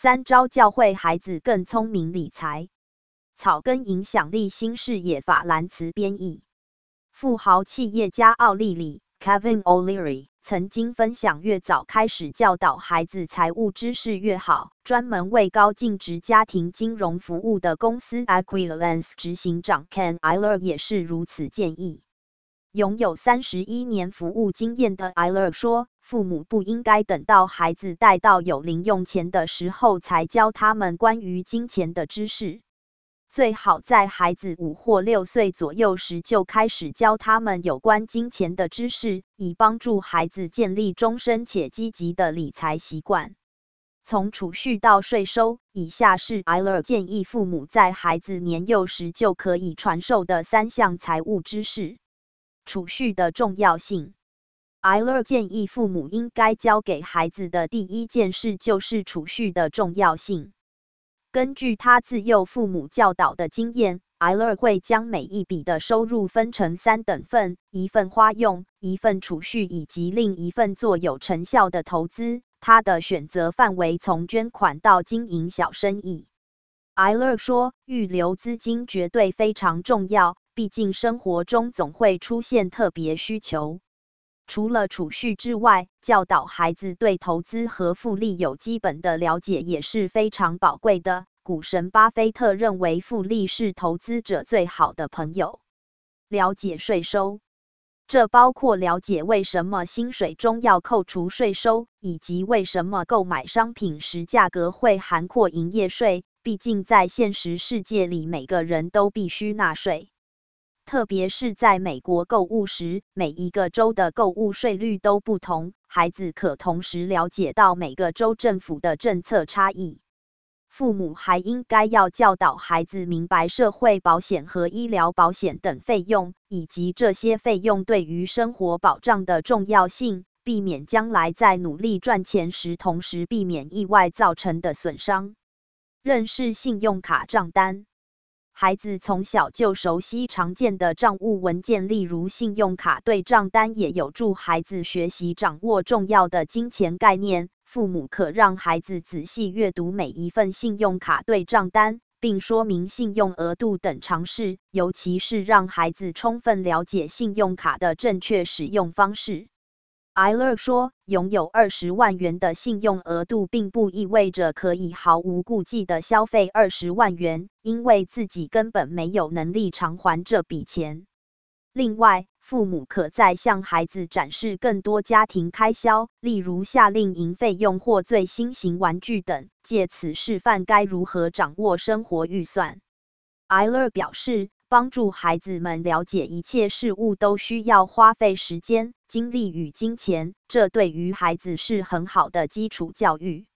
3招教会孩子更聪明理财。草根影响力新视野法兰茨编译。富豪企业家奥利里 Kevin O'Leary 曾经分享，越早开始教导孩子财务知识越好。专门为高净值家庭金融服务的公司 Aquilence 执行长 Ken Ayler 也是如此建议。拥有31年服务经验的 Ayler 说，父母不应该等到孩子带到有零用钱的时候才教他们关于金钱的知识。最好在孩子5或6岁左右时就开始教他们有关金钱的知识，以帮助孩子建立终身且积极的理财习惯。从储蓄到税收，以下是 Ayler 建议父母在孩子年幼时就可以传授的3项财务知识。储蓄的重要性。Ayler 建议父母应该教给孩子的第一件事就是储蓄的重要性。根据他自幼父母教导的经验， Ayler 会将每一笔的收入分成3等份，一份花用，一份储蓄，以及另一份做有成效的投资。他的选择范围从捐款到经营小生意。Ayler 说，预留资金绝对非常重要，毕竟生活中总会出现特别需求。除了储蓄之外，教导孩子对投资和复利有基本的了解也是非常宝贵的。股神巴菲特认为，复利是投资者最好的朋友。了解税收，这包括了解为什么薪水中要扣除税收，以及为什么购买商品时价格会涵括营业税。毕竟在现实世界里，每个人都必须纳税。特别是在美国购物时，每一个州的购物税率都不同，孩子可同时了解到每个州政府的政策差异。父母还应该要教导孩子明白社会保险和医疗保险等费用，以及这些费用对于生活保障的重要性，避免将来在努力赚钱时同时避免意外造成的损伤。认识信用卡账单。孩子从小就熟悉常见的账务文件，例如信用卡对账单，也有助孩子学习掌握重要的金钱概念。父母可让孩子仔细阅读每一份信用卡对账单，并说明信用额度等常识，尤其是让孩子充分了解信用卡的正确使用方式。Ayler 说，拥有20万元的信用额度并不意味着可以毫无顾忌地消费20万元，因为自己根本没有能力偿还这笔钱。另外，父母可再向孩子展示更多家庭开销，例如夏令营费用或最新型玩具等，借此示范该如何掌握生活预算。Ayler 表示，帮助孩子们了解一切事物都需要花费时间、精力与金钱，这对于孩子是很好的基础教育。